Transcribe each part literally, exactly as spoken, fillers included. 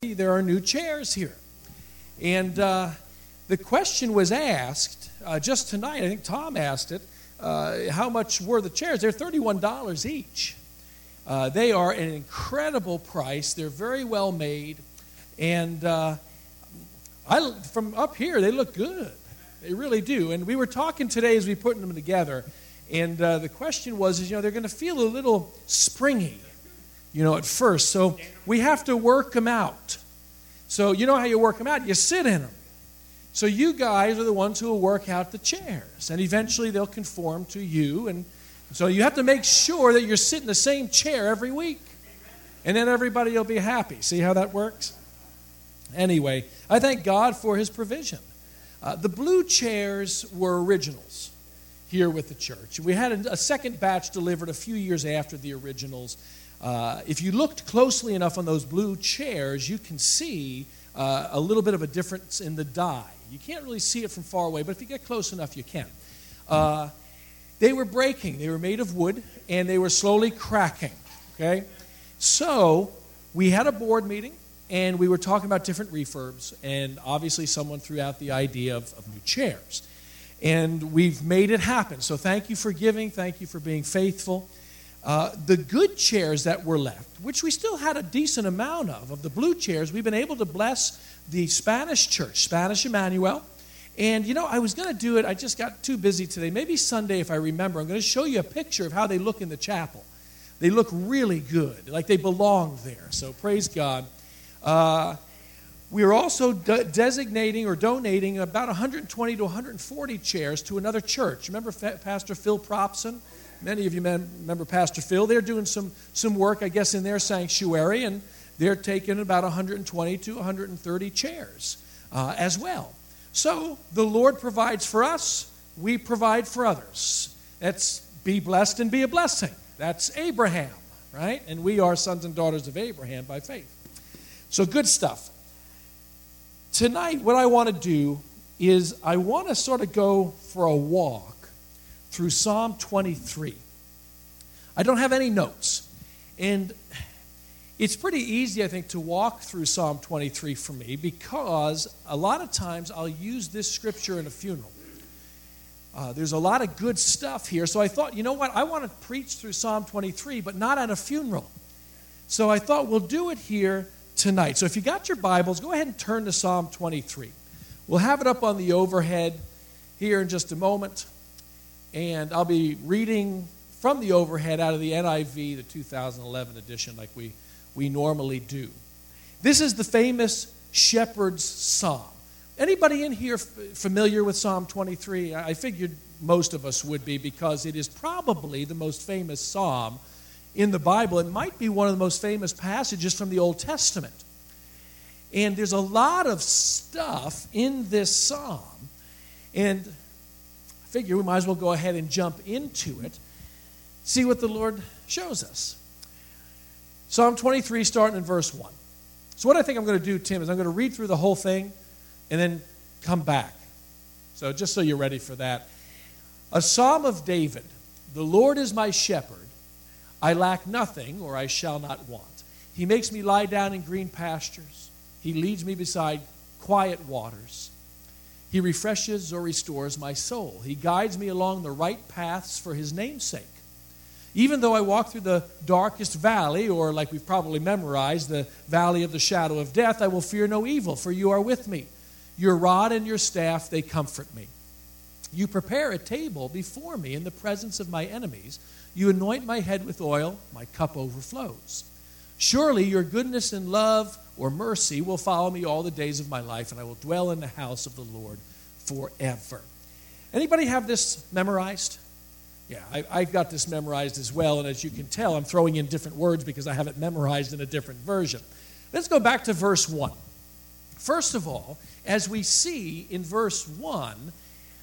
there are new chairs here. And uh, the question was asked uh, just tonight. I think Tom asked it. Uh, how much were the chairs? They're thirty-one dollars each. Uh, they are an incredible price. They're very well made. And uh, I, from up here, they look good. They really do. And we were talking today as we put them together. And uh, the question was, is, you know, they're going to feel a little springy, you know, at first. So we have to work them out. So you know how you work them out? You sit in them. So you guys are the ones who will work out the chairs. And eventually they'll conform to you. And so you have to make sure that you're sitting in the same chair every week. And then everybody will be happy. See how that works? Anyway, I thank God for his provision. Uh, the blue chairs were originals here with the church. We had a, a second batch delivered a few years after the originals. Uh, if you looked closely enough on those blue chairs, you can see uh, a little bit of a difference in the dye. You can't really see it from far away, but if you get close enough, you can. Uh, they were breaking. They were made of wood, and they were slowly cracking. Okay, so we had a board meeting, and we were talking about different refurbs, and obviously someone threw out the idea of, of new chairs. And we've made it happen. So thank you for giving. Thank you for being faithful. Uh, the good chairs that were left, which we still had a decent amount of, of the blue chairs, we've been able to bless the Spanish church, Spanish Emmanuel. And, you know, I was going to do it. I just got too busy today. Maybe Sunday, if I remember, I'm going to show you a picture of how they look in the chapel. They look really good, like they belong there. So praise God. Uh, we are also de- designating or donating about one hundred twenty to one hundred forty chairs to another church. Remember Fa- Pastor Phil Propson? Many of you remember Pastor Phil. They're doing some, some work, I guess, in their sanctuary, and they're taking about one hundred twenty to one hundred thirty chairs uh, as well. So the Lord provides for us, we provide for others. That's be blessed and be a blessing. That's Abraham, right? And we are sons and daughters of Abraham by faith. So good stuff. Tonight, what I want to do is I want to sort of go for a walk through Psalm twenty-three. I don't have any notes. And it's pretty easy, I think, to walk through Psalm twenty-three for me because a lot of times I'll use this scripture in a funeral. Uh, there's a lot of good stuff here. So I thought, you know what? I want to preach through Psalm twenty-three, but not at a funeral. So I thought we'll do it here tonight. So if you got your Bibles, go ahead and turn to Psalm twenty-three. We'll have it up on the overhead here in just a moment. And I'll be reading from the overhead out of the N I V, the two thousand eleven edition, like we, we normally do. This is the famous Shepherd's Psalm. Anybody in here f- familiar with Psalm twenty-three? I figured most of us would be because it is probably the most famous psalm in the Bible. It might be one of the most famous passages from the Old Testament. And there's a lot of stuff in this psalm. And I figure we might as well go ahead and jump into it, see what the Lord shows us. Psalm twenty-three, starting in verse one. So what I think I'm going to do, Tim, is I'm going to read through the whole thing and then come back. So just so you're ready for that. A psalm of David. The Lord is my shepherd. I lack nothing, or I shall not want. He makes me lie down in green pastures. He leads me beside quiet waters. He refreshes or restores my soul. He guides me along the right paths for his name's sake. Even though I walk through the darkest valley, or like we've probably memorized, the valley of the shadow of death, I will fear no evil, for you are with me. Your rod and your staff, they comfort me. You prepare a table before me in the presence of my enemies. You anoint my head with oil, my cup overflows. Surely your goodness and love or mercy will follow me all the days of my life, and I will dwell in the house of the Lord forever. Anybody have this memorized? Yeah, I, I've got this memorized as well, and as you can tell, I'm throwing in different words because I have it memorized in a different version. Let's go back to verse one. First of all, as we see in verse one,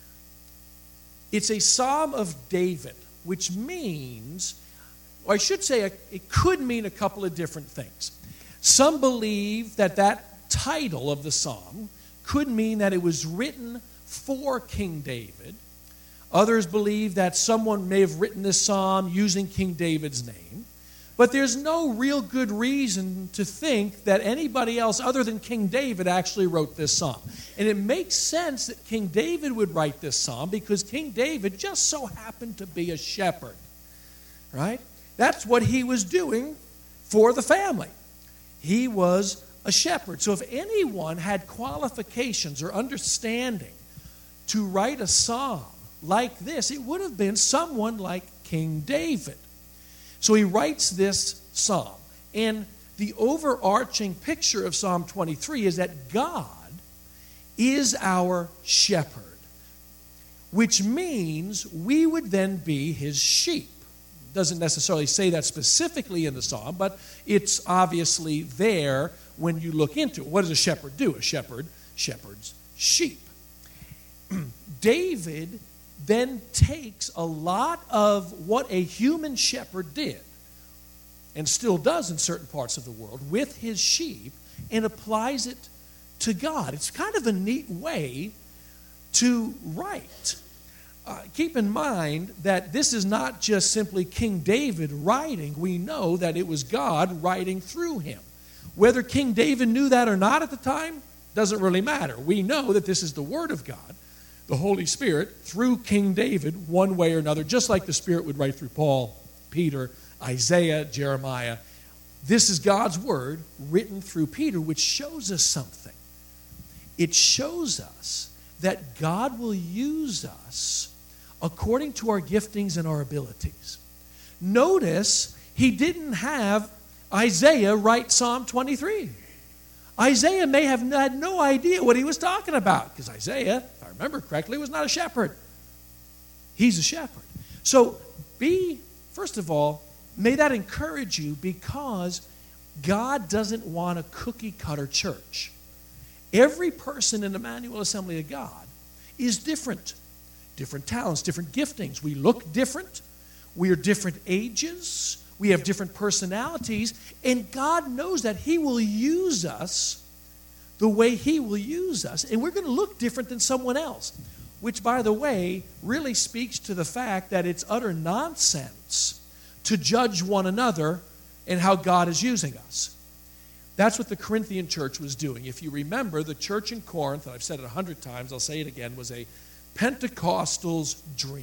it's a psalm of David, which means, or I should say, it could mean a couple of different things. Some believe that that title of the psalm could mean that it was written for King David. Others believe that someone may have written this psalm using King David's name. But there's no real good reason to think that anybody else other than King David actually wrote this psalm. And it makes sense that King David would write this psalm because King David just so happened to be a shepherd, right? That's what he was doing for the family. He was a shepherd. So if anyone had qualifications or understanding to write a psalm like this, it would have been someone like King David. So he writes this psalm. And the overarching picture of Psalm twenty-three is that God is our shepherd, which means we would then be his sheep. Doesn't necessarily say that specifically in the psalm, but it's obviously there when you look into it. What does a shepherd do? A shepherd shepherds sheep. David then takes a lot of what a human shepherd did, and still does in certain parts of the world, with his sheep, and applies it to God. It's kind of a neat way to write. Uh, keep in mind that this is not just simply King David writing. We know that it was God writing through him. Whether King David knew that or not at the time doesn't really matter. We know that this is the Word of God, the Holy Spirit, through King David, one way or another, just like the Spirit would write through Paul, Peter, Isaiah, Jeremiah. This is God's Word written through Peter, which shows us something. It shows us that God will use us according to our giftings and our abilities. Notice he didn't have Isaiah write Psalm twenty-three. Isaiah may have had no idea what he was talking about, because Isaiah, if I remember correctly, was not a shepherd. He's a shepherd. So be, first of all, may that encourage you, because God doesn't want a cookie-cutter church. Every person in Emmanuel Assembly of God is different. Different talents, different giftings. We look different. We are different ages. We have different personalities. And God knows that he will use us the way he will use us. And we're going to look different than someone else. Which, by the way, really speaks to the fact that it's utter nonsense to judge one another and how God is using us. That's what the Corinthian church was doing. If you remember, the church in Corinth, and I've said it a hundred times, I'll say it again, was a Pentecostal's dream.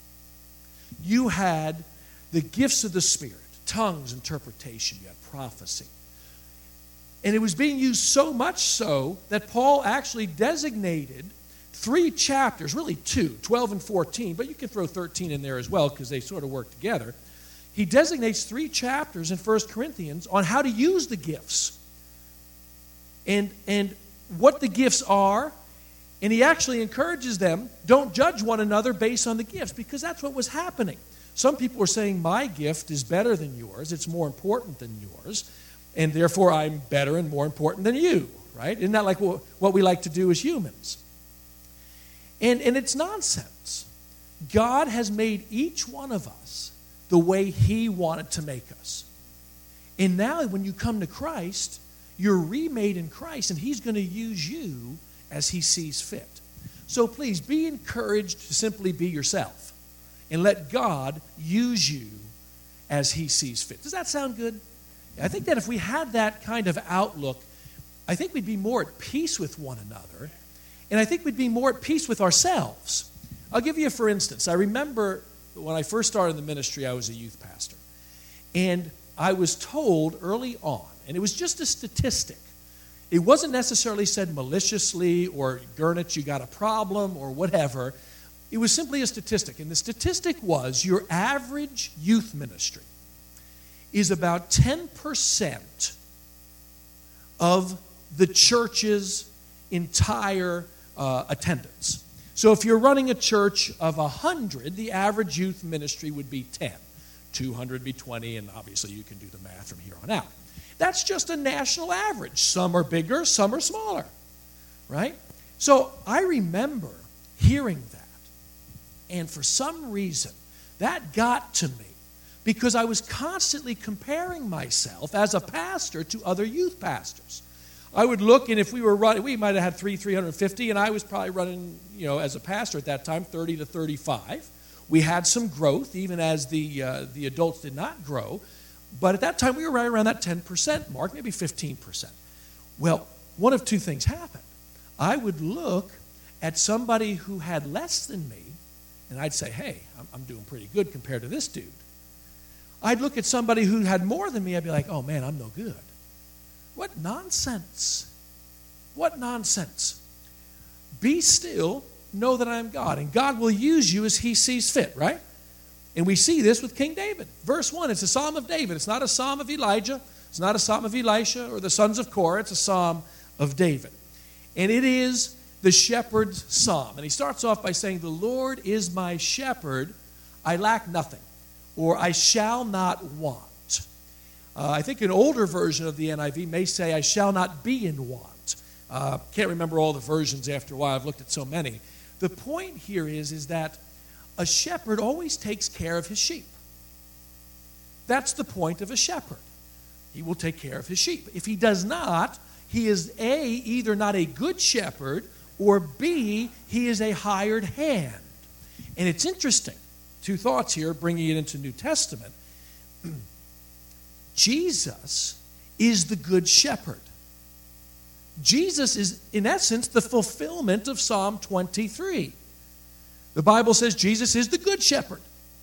You had the gifts of the Spirit, tongues, interpretation, you had prophecy. And it was being used so much so that Paul actually designated three chapters, really two, twelve and fourteen, but you can throw thirteen in there as well because they sort of work together. He designates three chapters in First Corinthians on how to use the gifts and, and what the gifts are. And he actually encourages them, don't judge one another based on the gifts, because that's what was happening. Some people were saying, my gift is better than yours, it's more important than yours, and therefore I'm better and more important than you, right? Isn't that like what we like to do as humans? And, and it's nonsense. God has made each one of us the way he wanted to make us. And now when you come to Christ, you're remade in Christ, and he's going to use you as he sees fit. So please be encouraged to simply be yourself and let God use you as he sees fit. Does that sound good? I think that if we had that kind of outlook, I think we'd be more at peace with one another, and I think we'd be more at peace with ourselves. I'll give you a for instance. I remember when I first started the ministry, I was a youth pastor, and I was told early on, and it was just a statistic. It wasn't necessarily said maliciously or, Gurnett, you got a problem or whatever. It was simply a statistic. And the statistic was your average youth ministry is about ten percent of the church's entire uh, attendance. So if you're running a church of one hundred, the average youth ministry would be ten. two hundred would be twenty, and obviously you can do the math from here on out. That's just a national average. Some are bigger, some are smaller, right? So I remember hearing that, and for some reason, that got to me because I was constantly comparing myself as a pastor to other youth pastors. I would look, and if we were running, we might have had three, three hundred fifty, and I was probably running, you know, as a pastor at that time, thirty to thirty-five. We had some growth, even as the uh, the adults did not grow. But at that time, we were right around that ten percent mark, maybe fifteen percent. Well, one of two things happened. I would look at somebody who had less than me, and I'd say, hey, I'm, I'm doing pretty good compared to this dude. I'd look at somebody who had more than me, I'd be like, oh man, I'm no good. What nonsense. What nonsense. Be still, know that I am God, and God will use you as he sees fit, right? And we see this with King David. Verse one, it's a psalm of David. It's not a psalm of Elijah. It's not a psalm of Elisha or the sons of Korah. It's a psalm of David. And it is the shepherd's psalm. And he starts off by saying, the Lord is my shepherd, I lack nothing, or I shall not want. Uh, I think an older version of the N I V may say, I shall not be in want. Uh, can't remember all the versions after a while. I've looked at so many. The point here is, is that a shepherd always takes care of his sheep. That's the point of a shepherd. He will take care of his sheep. If he does not, he is A, either not a good shepherd, or B, he is a hired hand. And it's interesting. Two thoughts here, bringing it into New Testament. Jesus is the good shepherd. Jesus is, in essence, the fulfillment of Psalm twenty-three. The Bible says Jesus is the good shepherd.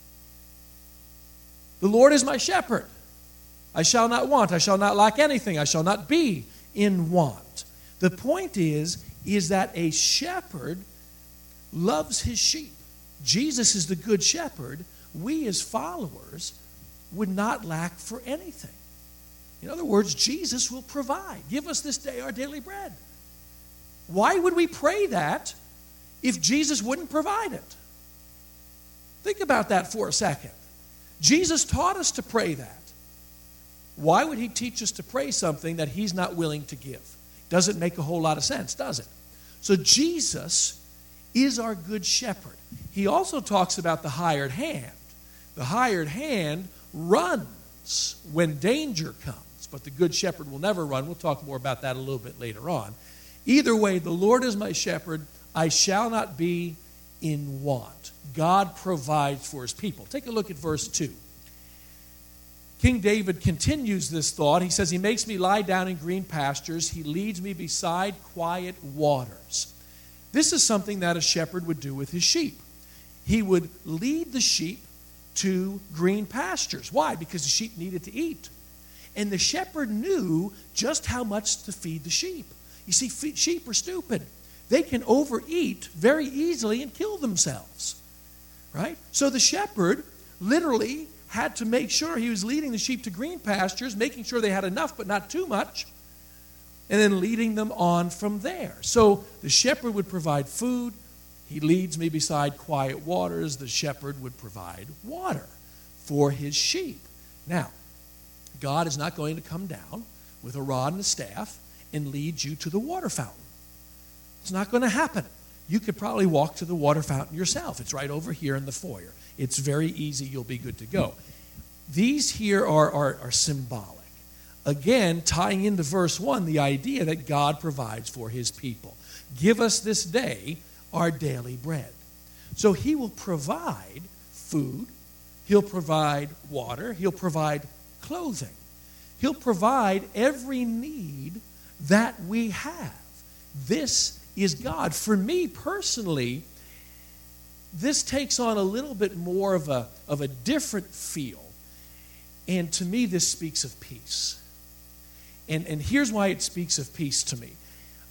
The Lord is my shepherd. I shall not want. I shall not lack anything. I shall not be in want. The point is, is that a shepherd loves his sheep. Jesus is the good shepherd. We as followers would not lack for anything. In other words, Jesus will provide. Give us this day our daily bread. Why would we pray that if Jesus wouldn't provide it? Think about that for a second. Jesus taught us to pray that. Why would he teach us to pray something that he's not willing to give? Doesn't make a whole lot of sense, does it? So Jesus is our good shepherd. He also talks about the hired hand. The hired hand runs when danger comes, but the good shepherd will never run. We'll talk more about that a little bit later on. Either way, the Lord is my shepherd. I shall not be in want. God provides for his people. Take a look at verse two. King David continues this thought. He says, he makes me lie down in green pastures. He leads me beside quiet waters. This is something that a shepherd would do with his sheep. He would lead the sheep to green pastures. Why? Because the sheep needed to eat. And the shepherd knew just how much to feed the sheep. You see, sheep are stupid. They can overeat very easily and kill themselves. Right? So the shepherd literally had to make sure he was leading the sheep to green pastures, making sure they had enough but not too much, and then leading them on from there. So the shepherd would provide food. He leads me beside quiet waters. The shepherd would provide water for his sheep. Now, God is not going to come down with a rod and a staff and lead you to the water fountain. It's not going to happen. You could probably walk to the water fountain yourself. It's right over here in the foyer. It's very easy. You'll be good to go. These here are, are, are symbolic. Again, tying into verse one, the idea that God provides for his people. Give us this day our daily bread. So he will provide food. He'll provide water. He'll provide clothing. He'll provide every need that we have. This is God. For me personally, this takes on a little bit more of a, of a different feel. And to me, this speaks of peace. And, and here's why it speaks of peace to me.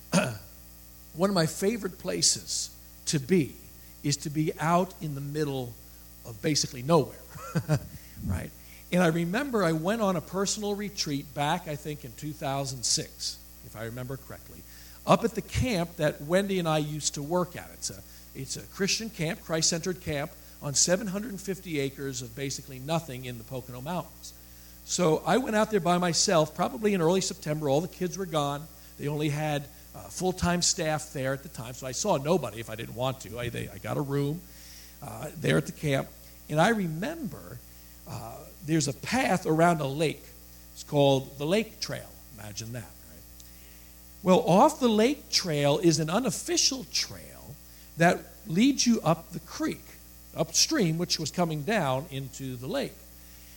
One of my favorite places to be is to be out in the middle of basically nowhere, right? And I remember I went on a personal retreat back, I think, in two thousand six, if I remember correctly, up at the camp that Wendy and I used to work at. It's a, it's a Christian camp, Christ-centered camp, on seven hundred fifty acres of basically nothing in the Pocono Mountains. So I went out there by myself, probably in early September. All the kids were gone. They only had uh, full-time staff there at the time, so I saw nobody if I didn't want to. I, they, I got a room uh, there at the camp, and I remember uh, there's a path around a lake. It's called the Lake Trail. Imagine that, right? Well, off the lake trail is an unofficial trail that leads you up the creek, upstream, which was coming down into the lake.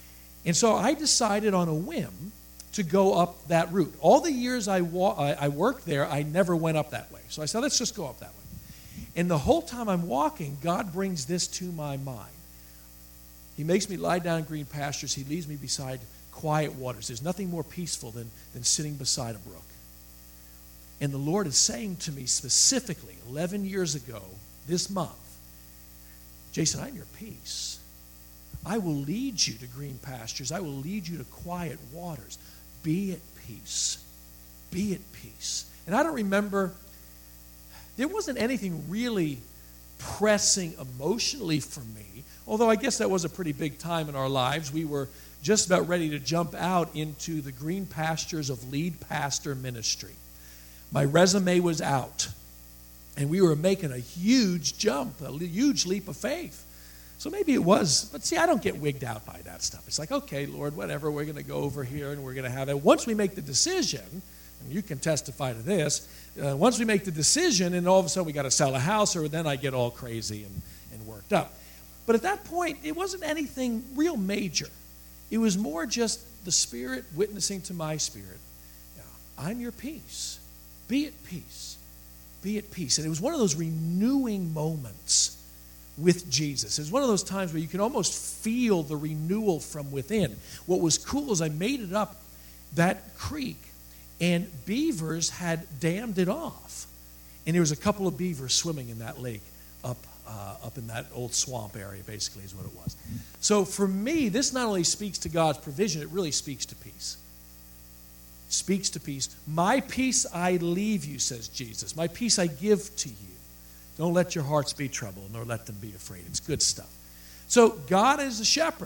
And so I decided on a whim to go up that route. All the years I, wa- I, I worked there, I never went up that way. So I said, let's just go up that way. And the whole time I'm walking, God brings this to my mind. He makes me lie down in green pastures. He leads me beside quiet waters. There's nothing more peaceful than, than sitting beside a brook. And the Lord is saying to me specifically, eleven years ago, this month, Jason, I'm your peace. I will lead you to green pastures. I will lead you to quiet waters. Be at peace. Be at peace. And I don't remember, there wasn't anything really pressing emotionally for me, although I guess that was a pretty big time in our lives. We were just about ready to jump out into the green pastures of lead pastor ministry. My resume was out, and we were making a huge jump, a huge leap of faith. So maybe it was, but see, I don't get wigged out by that stuff. It's like, okay, Lord, whatever, we're going to go over here and we're going to have it. Once we make the decision, and you can testify to this, uh, once we make the decision and all of a sudden we got to sell a house, or then I get all crazy and, and worked up. But at that point, it wasn't anything real major. It was more just the Spirit witnessing to my spirit, yeah, I'm your peace. Be at peace. Be at peace. And it was one of those renewing moments with Jesus. It was one of those times where you can almost feel the renewal from within. What was cool is I made it up that creek, and beavers had dammed it off. And there was a couple of beavers swimming in that lake up, uh, up in that old swamp area, basically, is what it was. So for me, this not only speaks to God's provision, it really speaks to peace. Speaks to peace. My peace I leave you, says Jesus. My peace I give to you. Don't let your hearts be troubled, nor let them be afraid. It's good stuff. So God is a shepherd.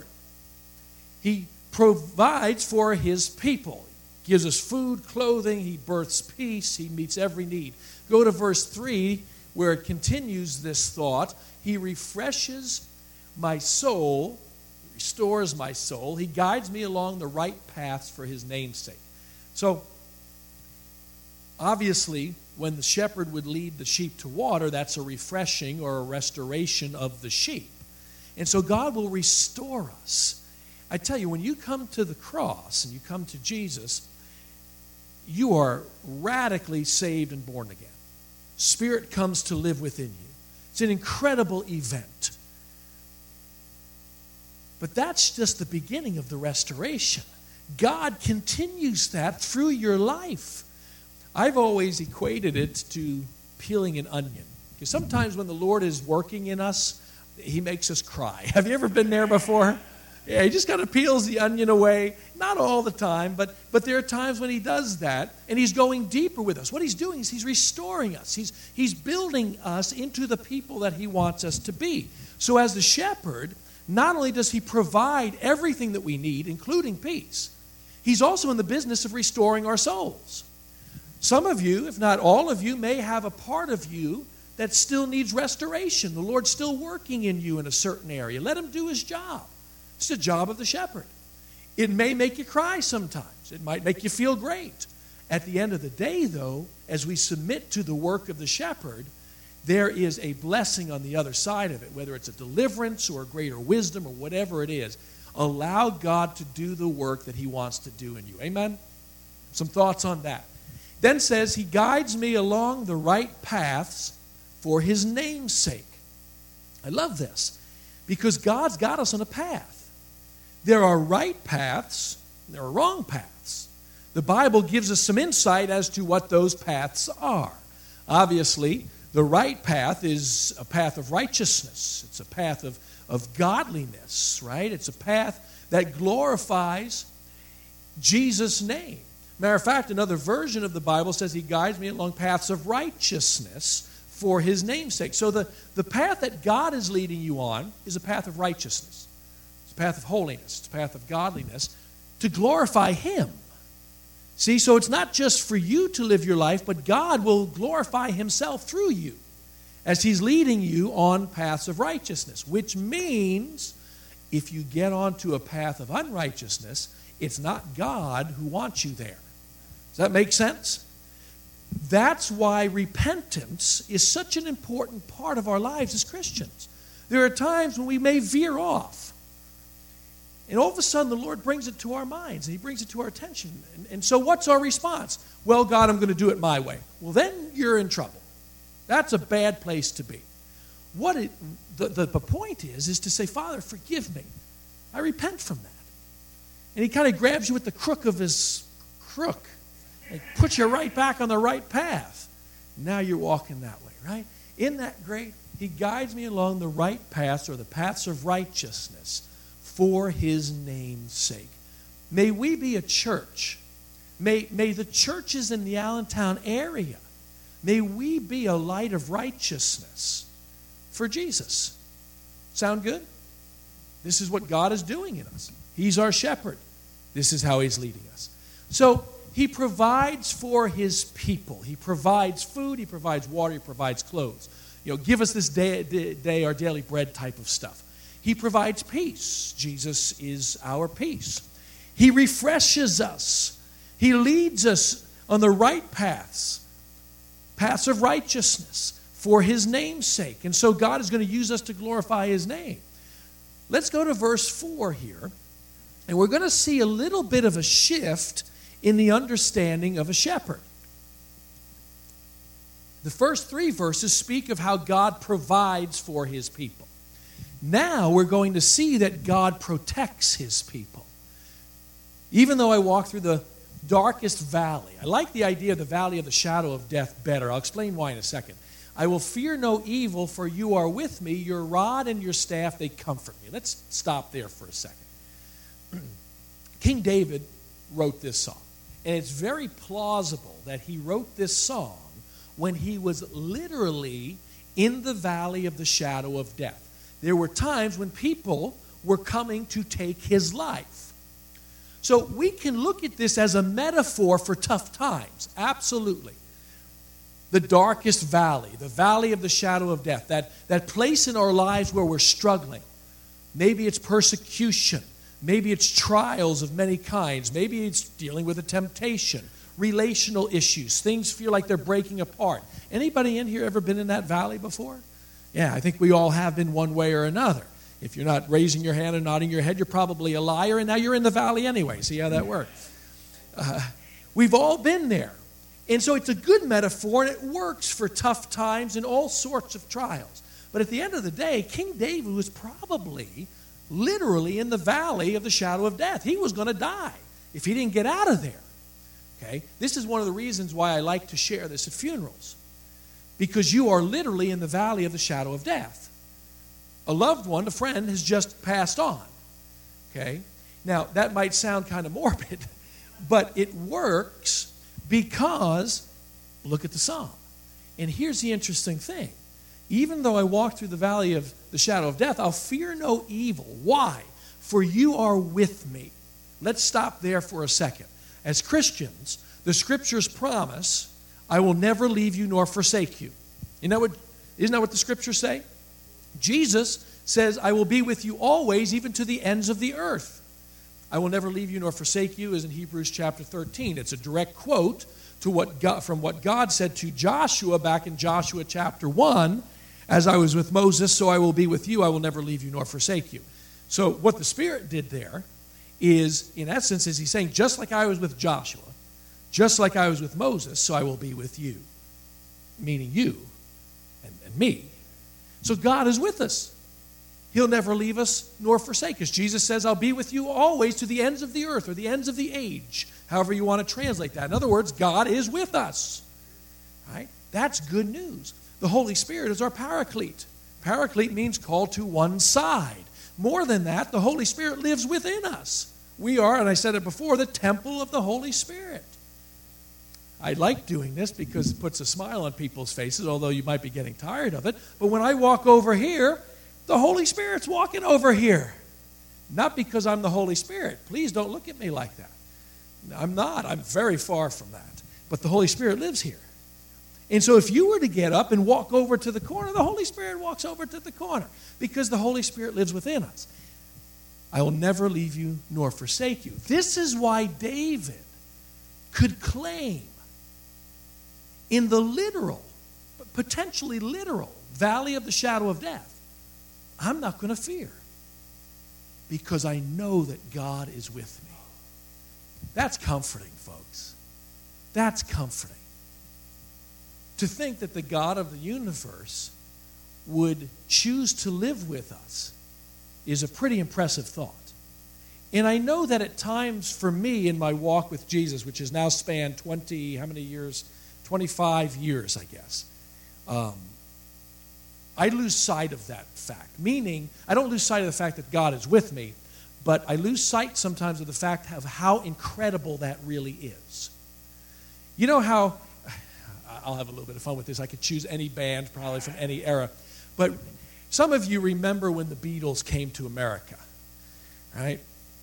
He provides for his people. He gives us food, clothing. He births peace. He meets every need. Go to verse three, where it continues this thought. He refreshes my soul. He restores my soul. He guides me along the right paths for his name's sake. So, obviously, when the shepherd would lead the sheep to water, that's a refreshing or a restoration of the sheep. And so God will restore us. I tell you, when you come to the cross and you come to Jesus, you are radically saved and born again. Spirit comes to live within you. It's an incredible event. But that's just the beginning of the restoration. God continues that through your life. I've always equated it to peeling an onion. Because sometimes when the Lord is working in us, he makes us cry. Have you ever been there before? Yeah, he just kind of peels the onion away. Not all the time, but, but there are times when he does that, and he's going deeper with us. What he's doing is he's restoring us. He's, he's building us into the people that he wants us to be. So as the shepherd, not only does he provide everything that we need, including peace, he's also in the business of restoring our souls. Some of you, if not all of you, may have a part of you that still needs restoration. The Lord's still working in you in a certain area. Let him do his job. It's the job of the shepherd. It may make you cry sometimes. It might make you feel great. At the end of the day, though, as we submit to the work of the shepherd, there is a blessing on the other side of it, whether it's a deliverance or a greater wisdom or whatever it is. Allow God to do the work that he wants to do in you. Amen? Some thoughts on that. Then says, he guides me along the right paths for his name's sake. I love this because God's got us on a path. There are right paths, there are wrong paths. The Bible gives us some insight as to what those paths are. Obviously, the right path is a path of righteousness. It's a path of, of godliness, right? It's a path that glorifies Jesus' name. Matter of fact, another version of the Bible says he guides me along paths of righteousness for his name's sake. So the, the path that God is leading you on is a path of righteousness. It's a path of holiness. It's a path of godliness to glorify him. See, so it's not just for you to live your life, but God will glorify himself through you as he's leading you on paths of righteousness, which means if you get onto a path of unrighteousness, it's not God who wants you there. Does that make sense? That's why repentance is such an important part of our lives as Christians. There are times when we may veer off. And all of a sudden, the Lord brings it to our minds, and he brings it to our attention. And, and so what's our response? Well, God, I'm going to do it my way. Well, then you're in trouble. That's a bad place to be. What it, the, the, the point is, is to say, Father, forgive me. I repent from that. And he kind of grabs you with the crook of his crook and puts you right back on the right path. Now you're walking that way, right? Isn't that great? He guides me along the right paths, or the paths of righteousness, for his name's sake. May we be a church. May, may the churches in the Allentown area, may we be a light of righteousness for Jesus. Sound good? This is what God is doing in us. He's our shepherd. This is how he's leading us. So he provides for his people. He provides food. He provides water. He provides clothes. You know, give us this day, day our daily bread type of stuff. He provides peace. Jesus is our peace. He refreshes us. He leads us on the right paths, paths of righteousness for his name's sake. And so God is going to use us to glorify his name. Let's go to verse four here, and we're going to see a little bit of a shift in the understanding of a shepherd. The first three verses speak of how God provides for his people. Now we're going to see that God protects his people. Even though I walk through the darkest valley, I like the idea of the valley of the shadow of death better. I'll explain why in a second. I will fear no evil, for you are with me. Your rod and your staff, they comfort me. Let's stop there for a second. King David wrote this song. And it's very plausible that he wrote this song when he was literally in the valley of the shadow of death. There were times when people were coming to take his life. So we can look at this as a metaphor for tough times. Absolutely. The darkest valley, the valley of the shadow of death, that, that place in our lives where we're struggling. Maybe it's persecution. Maybe it's trials of many kinds. Maybe it's dealing with a temptation, relational issues. Things feel like they're breaking apart. Anybody in here ever been in that valley before? Yeah, I think we all have been one way or another. If you're not raising your hand and nodding your head, you're probably a liar, and now you're in the valley anyway. See how that works? Uh, we've all been there. And so it's a good metaphor, and it works for tough times and all sorts of trials. But at the end of the day, King David was probably literally in the valley of the shadow of death. He was going to die if he didn't get out of there. Okay? This is one of the reasons why I like to share this at funerals. Because you are literally in the valley of the shadow of death. A loved one, a friend, has just passed on. Okay? Now, that might sound kind of morbid, but it works because, look at the psalm. And here's the interesting thing. Even though I walk through the valley of the shadow of death, I'll fear no evil. Why? For you are with me. Let's stop there for a second. As Christians, the scriptures promise, I will never leave you nor forsake you. Isn't that what, isn't that what the scriptures say? Jesus says, I will be with you always, even to the ends of the earth. I will never leave you nor forsake you is in Hebrews chapter thirteen. It's a direct quote to what God, from what God said to Joshua back in Joshua chapter one. As I was with Moses, so I will be with you. I will never leave you nor forsake you. So what the Spirit did there is, in essence, is he's saying, just like I was with Joshua, just like I was with Moses, so I will be with you. Meaning you and, and me. So God is with us. He'll never leave us nor forsake us. Jesus says, I'll be with you always to the ends of the earth or the ends of the age, however you want to translate that. In other words, God is with us. Right? That's good news. The Holy Spirit is our paraclete. Paraclete means called to one side. More than that, the Holy Spirit lives within us. We are, and I said it before, the temple of the Holy Spirit. I like doing this because it puts a smile on people's faces, although you might be getting tired of it. But when I walk over here, the Holy Spirit's walking over here. Not because I'm the Holy Spirit. Please don't look at me like that. I'm not. I'm very far from that. But the Holy Spirit lives here. And so if you were to get up and walk over to the corner, the Holy Spirit walks over to the corner because the Holy Spirit lives within us. I will never leave you nor forsake you. This is why David could claim in the literal, potentially literal, valley of the shadow of death, I'm not going to fear. because I know that God is with me. That's comforting, folks. That's comforting. To think that the God of the universe would choose to live with us is a pretty impressive thought. And I know that at times for me in my walk with Jesus, which has now spanned twenty, how many years? twenty-five years, I guess. Um, I lose sight of that fact. Meaning, I don't lose sight of the fact that God is with me, but I lose sight sometimes of the fact of how incredible that really is. You know how, I'll have a little bit of fun with this. I could choose any band probably from any era. But some of you remember when the Beatles came to America, right?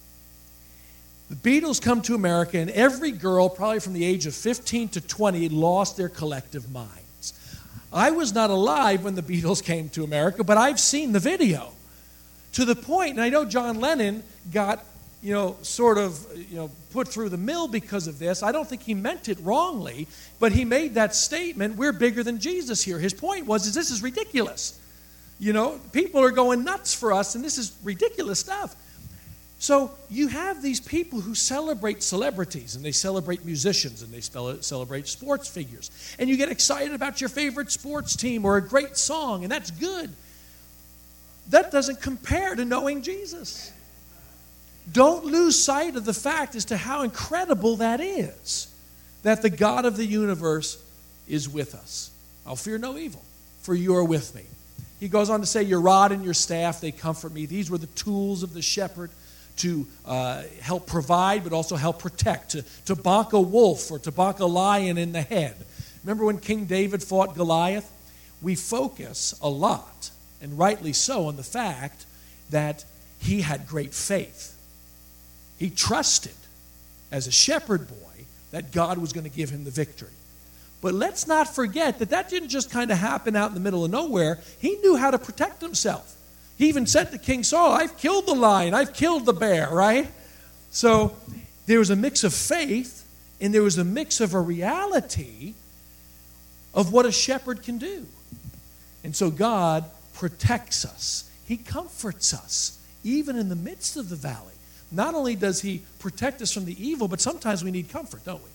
The Beatles come to America, and every girl, probably from the age of fifteen to twenty, lost their collective minds. I was not alive when the Beatles came to America, but I've seen the video. To the point, and I know John Lennon got, you know, sort of, you know, put through the mill because of this. I don't think he meant it wrongly, but he made that statement, we're bigger than Jesus here. His point was, is this is ridiculous. You know, people are going nuts for us, and this is ridiculous stuff. So you have these people who celebrate celebrities, and they celebrate musicians, and they celebrate sports figures. And you get excited about your favorite sports team or a great song, and that's good. That doesn't compare to knowing Jesus. Don't lose sight of the fact as to how incredible that is, that the God of the universe is with us. I'll fear no evil, for you are with me. He goes on to say, your rod and your staff, they comfort me. These were the tools of the shepherd to uh, help provide, but also help protect, to, to bonk a wolf or to bonk a lion in the head. Remember when King David fought Goliath? We focus a lot, and rightly so, on the fact that he had great faith. He trusted, as a shepherd boy, that God was going to give him the victory. But let's not forget that that didn't just kind of happen out in the middle of nowhere. He knew how to protect himself. He even said to King Saul, I've killed the lion, I've killed the bear, right? So there was a mix of faith, and there was a mix of a reality of what a shepherd can do. And so God protects us. He comforts us, even in the midst of the valley. Not only does he protect us from the evil, but sometimes we need comfort, don't we?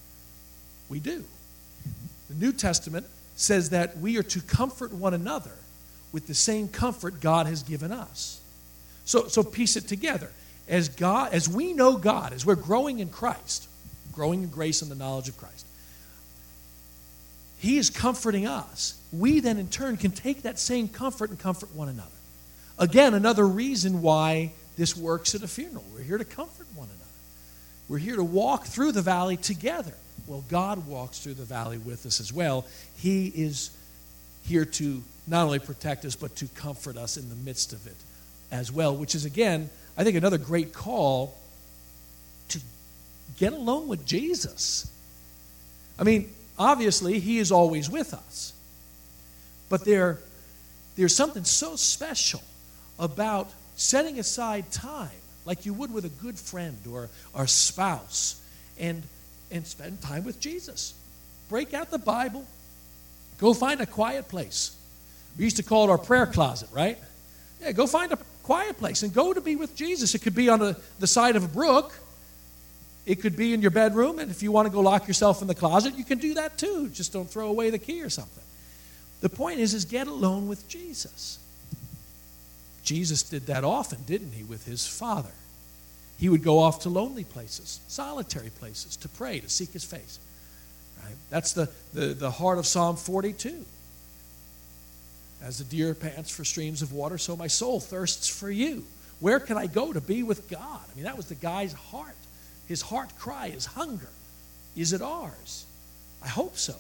We do. The New Testament says that we are to comfort one another with the same comfort God has given us. So, so piece it together. As God, as we know God, as we're growing in Christ, growing in grace and the knowledge of Christ, he is comforting us. We then in turn can take that same comfort and comfort one another. Again, another reason why this works at a funeral. We're here to comfort one another. We're here to walk through the valley together. Well, God walks through the valley with us as well. He is here to not only protect us, but to comfort us in the midst of it as well, which is, again, I think another great call to get alone with Jesus. I mean, obviously, he is always with us. But there, there's something so special about setting aside time, like you would with a good friend or, or spouse, and, and spend time with Jesus. Break out the Bible. Go find a quiet place. We used to call it our prayer closet, right? Yeah, go find a quiet place and go to be with Jesus. It could be on a, the side of a brook. It could be in your bedroom, and if you want to go lock yourself in the closet, you can do that too. Just don't throw away the key or something. The point is, is get alone with Jesus. Jesus did that often, didn't he, with his Father? He would go off to lonely places, solitary places, to pray, to seek his face. Right? That's the, the, the heart of Psalm forty-two. As the deer pants for streams of water, so my soul thirsts for you. Where can I go to be with God? I mean, that was the guy's heart. His heart cry, his hunger. Is it ours? I hope so.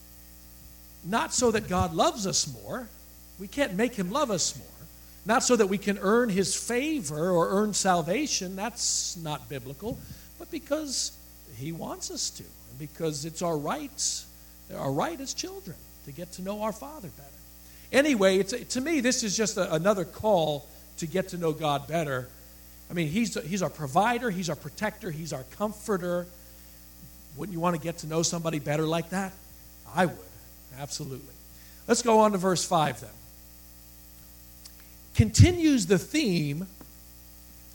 Not so that God loves us more. We can't make him love us more. Not so that we can earn his favor or earn salvation. That's not biblical. But because he wants us to. And because it's our rights, our right as children to get to know our Father better. Anyway, it's, to me, this is just a, another call to get to know God better. I mean, he's, he's our provider, he's our protector, he's our comforter. Wouldn't you want to get to know somebody better like that? I would, absolutely. Let's go on to verse five then. Continues the theme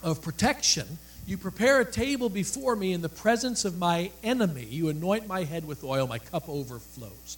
of protection. You prepare a table before me in the presence of my enemy. You anoint my head with oil, my cup overflows.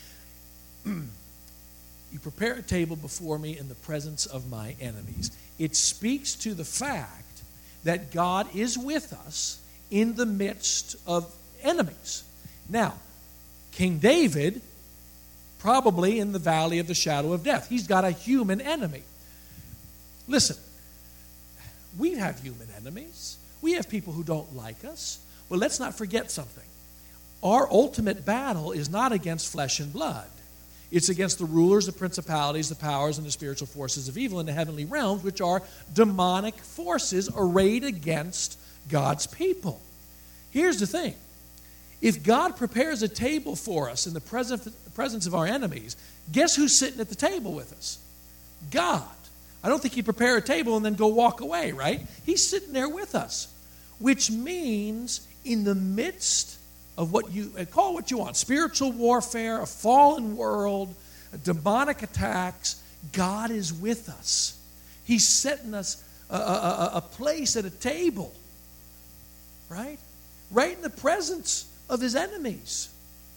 You prepare a table before me in the presence of my enemies. It speaks to the fact that God is with us in the midst of enemies. Now, King David, probably in the valley of the shadow of death. He's got a human enemy. Listen, we have human enemies. We have people who don't like us. Well, let's not forget something. Our ultimate battle is not against flesh and blood. It's against the rulers, the principalities, the powers, and the spiritual forces of evil in the heavenly realms, which are demonic forces arrayed against God's people. Here's the thing. If God prepares a table for us in the presence of our enemies, guess who's sitting at the table with us? God. I don't think he'd prepare a table and then go walk away, right? He's sitting there with us, which means in the midst of what you, call it what you want, spiritual warfare, a fallen world, demonic attacks, God is with us. He's setting us a, a, a place at a table, right? Right in the presence of his enemies.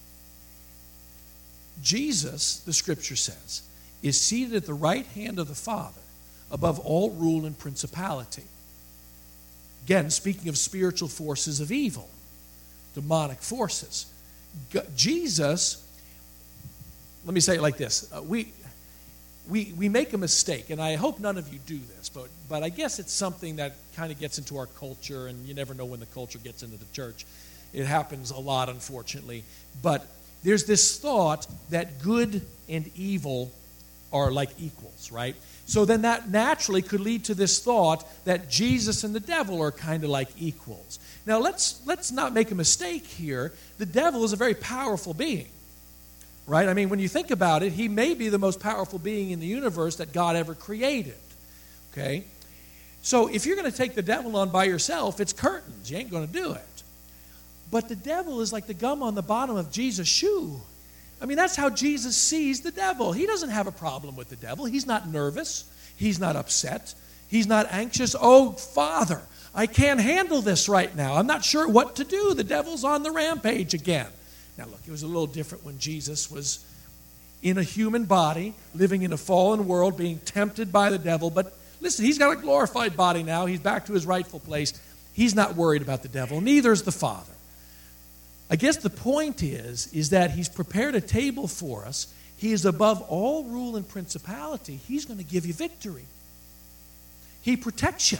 Jesus, the scripture says, is seated at the right hand of the Father above all rule and principality. Again, speaking of spiritual forces of evil, demonic forces. G- Jesus, let me say it like this. Uh, we, we, we make a mistake, and I hope none of you do this, but, but I guess it's something that kind of gets into our culture, and you never know when the culture gets into the church. It happens a lot, unfortunately. But there's this thought that good and evil are like equals, right? So then that naturally could lead to this thought that Jesus and the devil are kind of like equals. Now let's let's not make a mistake here. The devil is a very powerful being, right? I mean, when you think about it, he may be the most powerful being in the universe that God ever created, okay? So if you're going to take the devil on by yourself, it's curtains. You ain't going to do it. But the devil is like the gum on the bottom of Jesus' shoe. I mean, that's how Jesus sees the devil. He doesn't have a problem with the devil. He's not nervous. He's not upset. He's not anxious. Oh, Father, I can't handle this right now. I'm not sure what to do. The devil's on the rampage again. Now, look, it was a little different when Jesus was in a human body, living in a fallen world, being tempted by the devil. But listen, he's got a glorified body now. He's back to his rightful place. He's not worried about the devil. Neither is the Father. I guess the point is, is that he's prepared a table for us. He is above all rule and principality. He's going to give you victory. He protects you.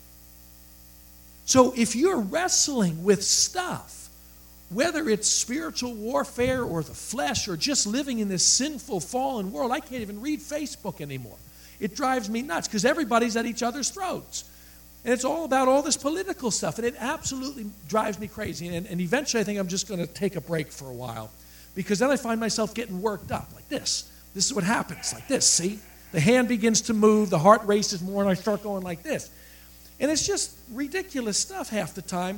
So if you're wrestling with stuff, whether it's spiritual warfare or the flesh or just living in this sinful, fallen world, I can't even read Facebook anymore. It drives me nuts because everybody's at each other's throats. And it's all about all this political stuff, and it absolutely drives me crazy. And, and eventually I think I'm just going to take a break for a while because then I find myself getting worked up like this. This is what happens, like this, see? The hand begins to move, the heart races more, and I start going like this. And it's just ridiculous stuff half the time.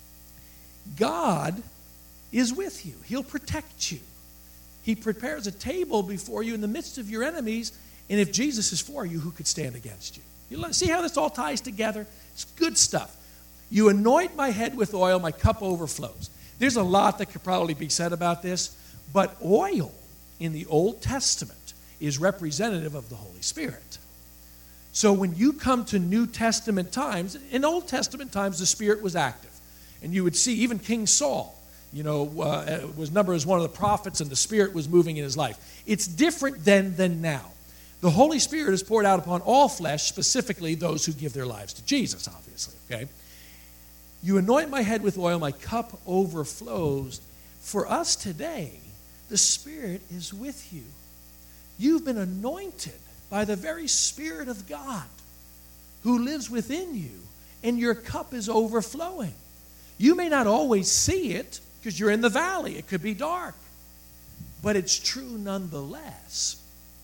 God is with you. He'll protect you. He prepares a table before you in the midst of your enemies, and if Jesus is for you, who could stand against you? You see how this all ties together? It's good stuff. You anoint my head with oil, my cup overflows. There's a lot that could probably be said about this, but oil in the Old Testament is representative of the Holy Spirit. So when you come to New Testament times, in Old Testament times, the Spirit was active. And you would see even King Saul, you know, uh, was numbered as one of the prophets, and the Spirit was moving in his life. It's different then than now. The Holy Spirit is poured out upon all flesh, specifically those who give their lives to Jesus, obviously, okay? You anoint my head with oil, my cup overflows. For us today, the Spirit is with you. You've been anointed by the very Spirit of God who lives within you, and your cup is overflowing. You may not always see it because you're in the valley. It could be dark, but it's true nonetheless.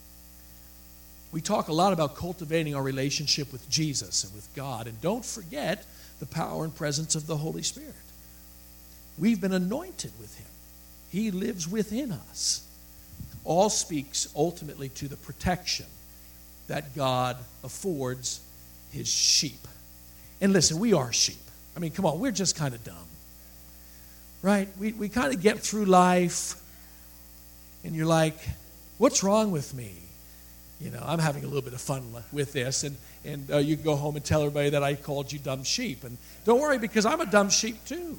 We talk a lot about cultivating our relationship with Jesus and with God. And don't forget the power and presence of the Holy Spirit. We've been anointed with him. He lives within us. All speaks ultimately to the protection that God affords his sheep. And listen, we are sheep. I mean, come on, we're just kind of dumb. Right? We, we kind of get through life, and you're like, what's wrong with me? You know, I'm having a little bit of fun with this, and, and uh, you can go home and tell everybody that I called you dumb sheep. And don't worry, because I'm a dumb sheep too.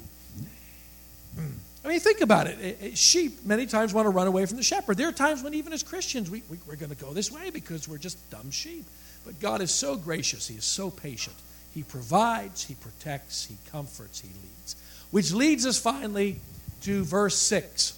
I mean, think about it. Sheep many times want to run away from the shepherd. There are times when even as Christians, we, we, we're going to go this way because we're just dumb sheep. But God is so gracious. He is so patient. He provides, He protects, He comforts, He leads. Which leads us finally to verse six.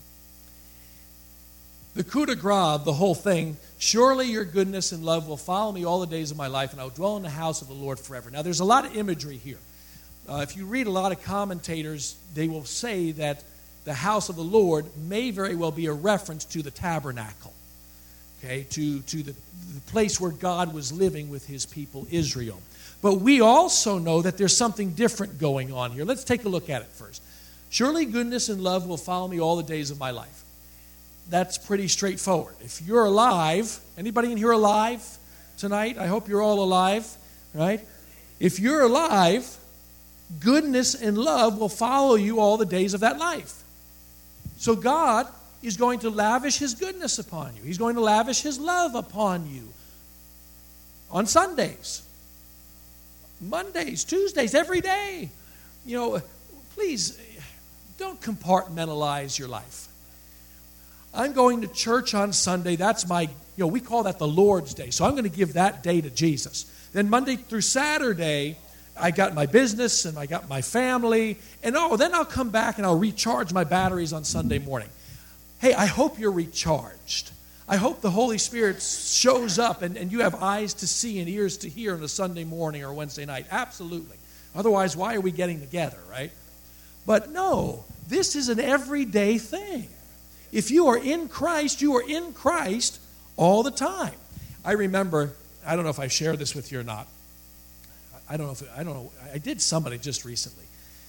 The coup de grace, the whole thing, surely your goodness and love will follow me all the days of my life, and I will dwell in the house of the Lord forever. Now, there's a lot of imagery here. Uh, if you read a lot of commentators, they will say that the house of the Lord may very well be a reference to the tabernacle, okay, to, to the, the place where God was living with His people, Israel. But we also know that there's something different going on here. Let's take a look at it first. Surely goodness and love will follow me all the days of my life. That's pretty straightforward. If you're alive, anybody in here alive tonight? I hope you're all alive, right? If you're alive, goodness and love will follow you all the days of that life. So God is going to lavish His goodness upon you. He's going to lavish His love upon you on Sundays, Mondays, Tuesdays, every day. You know, please don't compartmentalize your life. I'm going to church on Sunday. That's my, you know, we call that the Lord's Day. So I'm going to give that day to Jesus. Then Monday through Saturday, I got my business and I got my family. And oh, then I'll come back and I'll recharge my batteries on Sunday morning. Hey, I hope you're recharged. I hope the Holy Spirit shows up and, and you have eyes to see and ears to hear on a Sunday morning or Wednesday night. Absolutely. Otherwise, why are we getting together, right? But no, this is an everyday thing. If you are in Christ, you are in Christ all the time. I remember, I don't know if I shared this with you or not. I don't know if, I don't know, I did somebody just recently.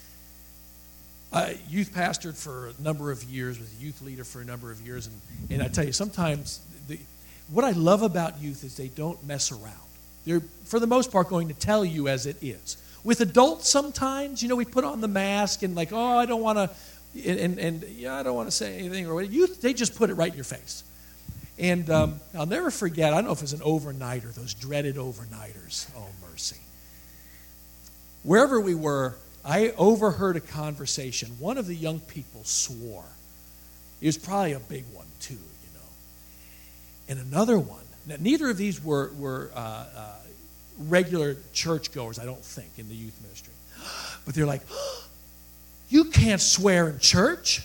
I youth pastored for a number of years, was a youth leader for a number of years, and, and I tell you, sometimes the, what I love about youth is they don't mess around. They're, for the most part, going to tell you as it is. With adults sometimes, you know, we put on the mask and like, oh, I don't want to, and, and, and yeah, I don't want to say anything. Or youth, they just put it right in your face. And um, I'll never forget, I don't know if it was an overnighter, those dreaded overnighters. Oh, mercy. Wherever we were, I overheard a conversation. One of the young people swore. It was probably a big one, too, you know. And another one. Now, neither of these were, were uh, uh, regular churchgoers, I don't think, in the youth ministry. But they're like, oh, you can't swear in church.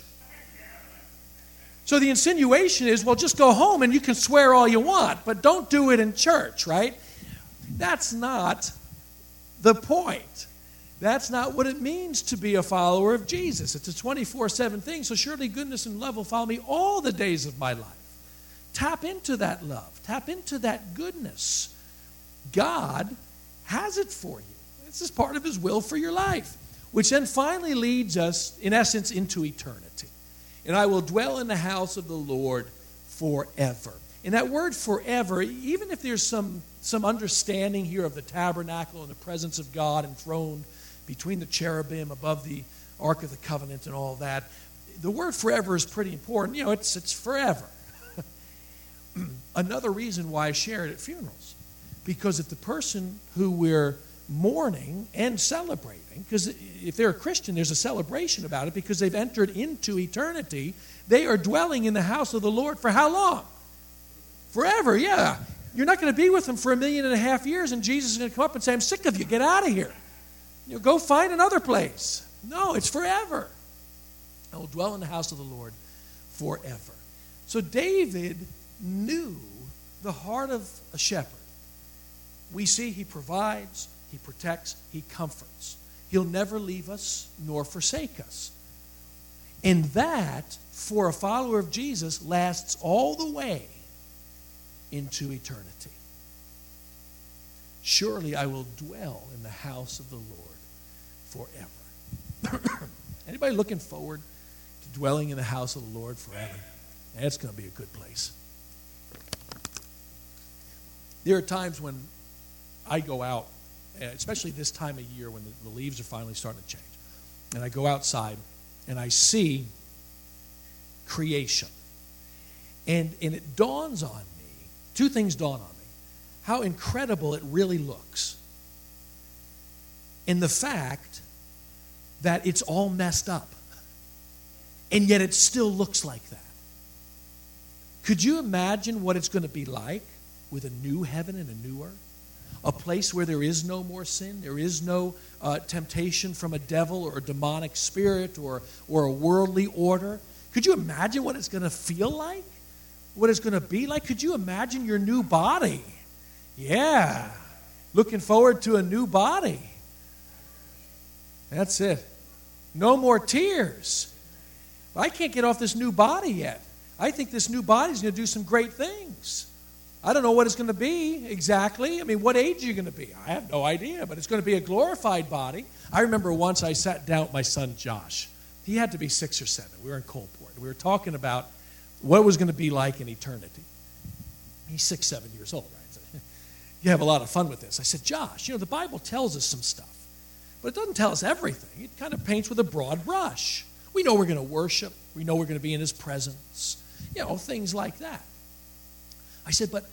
So the insinuation is, well, just go home and you can swear all you want, but don't do it in church, right? That's not the point. That's not what it means to be a follower of Jesus. It's a twenty-four seven thing, so surely goodness and love will follow me all the days of my life. Tap into that love. Tap into that goodness. God has it for you. This is part of His will for your life, which then finally leads us, in essence, into eternity. And I will dwell in the house of the Lord forever. And that word forever, even if there's some, some understanding here of the tabernacle and the presence of God enthroned between the cherubim above the Ark of the Covenant and all that, the word forever is pretty important. You know, it's, it's forever. Another reason why I share it at funerals. Because if the person who we're mourning and celebrating, because if they're a Christian, there's a celebration about it because they've entered into eternity. They are dwelling in the house of the Lord for how long? Forever, yeah. You're not going to be with them for a million and a half years, and Jesus is going to come up and say, I'm sick of you. Get out of here. You know, go find another place. No, it's forever. I will dwell in the house of the Lord forever. So David knew the heart of a shepherd. We see he provides, he protects, he comforts. He'll never leave us nor forsake us. And that, for a follower of Jesus, lasts all the way into eternity. Surely I will dwell in the house of the Lord forever. Anybody looking forward to dwelling in the house of the Lord forever? That's going to be a good place. There are times when I go out especially this time of year when the, the leaves are finally starting to change. And I go outside, and I see creation. And, and it dawns on me, two things dawn on me, how incredible it really looks. And the fact that it's all messed up. And yet it still looks like that. Could you imagine what it's going to be like with a new heaven and a new earth? A place where there is no more sin, there is no uh, temptation from a devil or a demonic spirit or, or a worldly order. Could you imagine what it's going to feel like? What it's going to be like? Could you imagine your new body? Yeah. Looking forward to a new body. That's it. No more tears. I can't get off this new body yet. I think this new body is going to do some great things. I don't know what it's going to be exactly. I mean, what age are you going to be? I have no idea, but it's going to be a glorified body. I remember once I sat down with my son Josh. He had to be six or seven. We were in Coalport. We were talking about what it was going to be like in eternity. He's six, seven years old, right? So, you have a lot of fun with this. I said, Josh, you know, the Bible tells us some stuff, but it doesn't tell us everything. It kind of paints with a broad brush. We know we're going to worship. We know we're going to be in his presence. You know, things like that. I said, but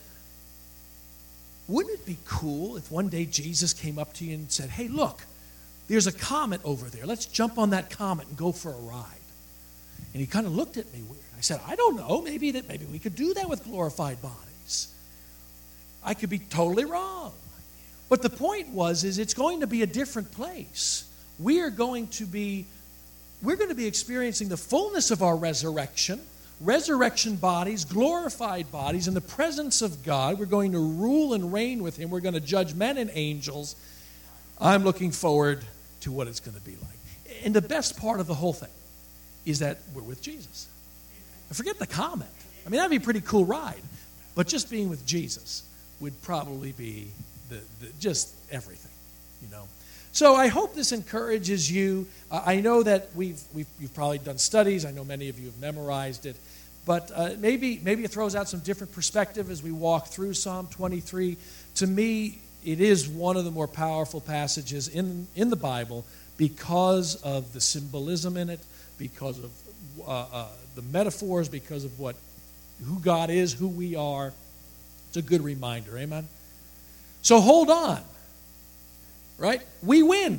wouldn't it be cool if one day Jesus came up to you and said, hey, look, there's a comet over there. Let's jump on that comet and go for a ride. And he kind of looked at me weird. I said, I don't know. Maybe that maybe we could do that with glorified bodies. I could be totally wrong. But the point was, is it's going to be a different place. We are going to be, we're going to be experiencing the fullness of our resurrection, resurrection bodies, glorified bodies, in the presence of God. We're going to rule and reign with him. We're going to judge men and angels. I'm looking forward to what it's going to be like. And the best part of the whole thing is that we're with Jesus. Forget the comet. I mean, that'd be a pretty cool ride. But just being with Jesus would probably be the, the just everything, you know. So I hope this encourages you. Uh, I know that we've, we've you've probably done studies. I know many of you have memorized it. But uh, maybe maybe it throws out some different perspective as we walk through Psalm twenty-three. To me, it is one of the more powerful passages in, in the Bible because of the symbolism in it, because of uh, uh, the metaphors, because of what who God is, who we are. It's a good reminder, amen? So hold on, right? We win,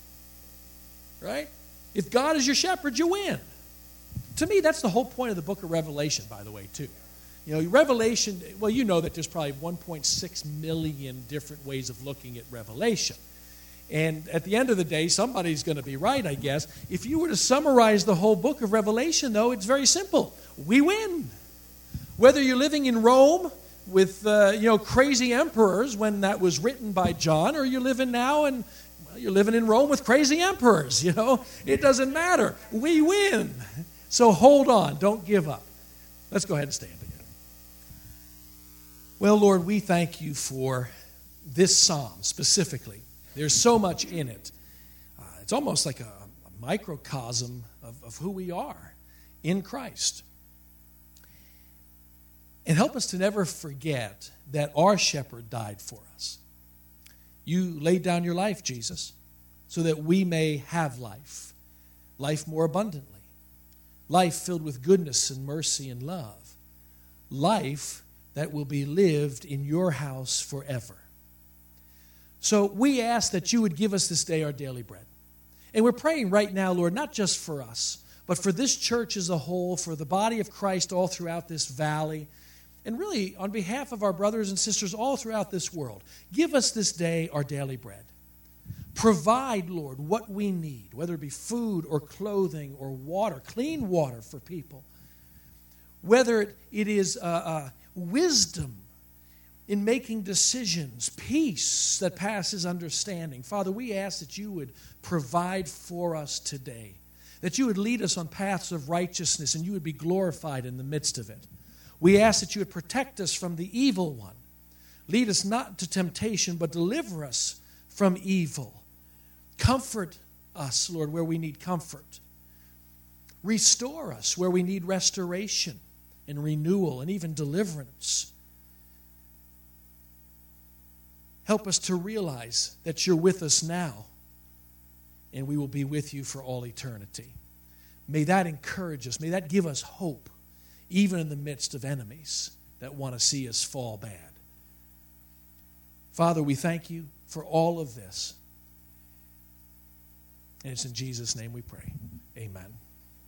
right? If God is your shepherd, you win. To me, that's the whole point of the book of Revelation, by the way, too. You know, Revelation, well, you know that there's probably one point six million different ways of looking at Revelation. And at the end of the day, somebody's going to be right, I guess. If you were to summarize the whole book of Revelation, though, it's very simple. We win. Whether you're living in Rome with, uh, you know, crazy emperors when that was written by John, or you're living now and, well, you're living in Rome with crazy emperors, you know. It doesn't matter. We win. So hold on. Don't give up. Let's go ahead and stand together. Well, Lord, we thank you for this psalm specifically. There's so much in it. Uh, it's almost like a, a microcosm of, of who we are in Christ. And help us to never forget that our shepherd died for us. You laid down your life, Jesus, so that we may have life, life more abundantly, life filled with goodness and mercy and love, life that will be lived in your house forever. So we ask that you would give us this day our daily bread. And we're praying right now, Lord, not just for us, but for this church as a whole, for the body of Christ all throughout this valley, and really on behalf of our brothers and sisters all throughout this world. Give us this day our daily bread. Provide, Lord, what we need, whether it be food or clothing or water, clean water for people. Whether it is uh, uh, wisdom in making decisions, peace that passes understanding. Father, we ask that you would provide for us today, that you would lead us on paths of righteousness and you would be glorified in the midst of it. We ask that you would protect us from the evil one. Lead us not into temptation, but deliver us from evil. Comfort us, Lord, where we need comfort. Restore us where we need restoration and renewal and even deliverance. Help us to realize that you're with us now, and we will be with you for all eternity. May that encourage us. May that give us hope, even in the midst of enemies that want to see us fall bad. Father, we thank you for all of this. And it's in Jesus' name we pray. Amen.